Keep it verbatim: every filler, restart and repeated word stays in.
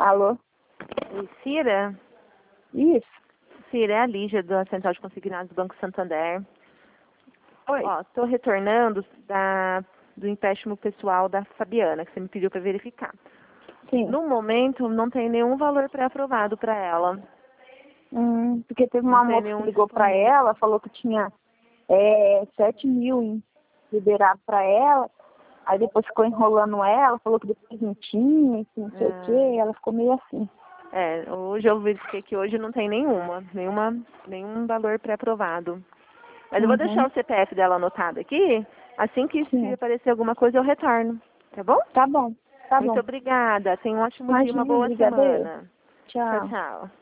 Alô? Oi, Cira? Isso. Cira, é a Lígia da Central de Consignados do Banco Santander. Oi. Ó, estou retornando da, do empréstimo pessoal da Fabiana, que você me pediu para verificar. Sim. No momento, não tem nenhum valor pré-aprovado para ela. Hum, porque teve Não uma tem moça que nenhum ligou pra disponível. ela, falou que tinha é, sete mil em- liberado pra ela. Aí depois ficou enrolando ela, falou que depois não tinha, que não sei o quê. Ela ficou meio assim. É, hoje eu verifiquei que hoje não tem nenhuma, nenhuma, nenhum valor pré-aprovado. Mas eu vou deixar Uhum. o C P F dela anotado aqui. Assim que se Sim. aparecer alguma coisa, eu retorno. Tá bom? Tá bom, tá Muito bom. obrigada. Tenha um ótimo dia, uma Imagina, boa brigadeiro. semana. Tchau, Tchau. tchau.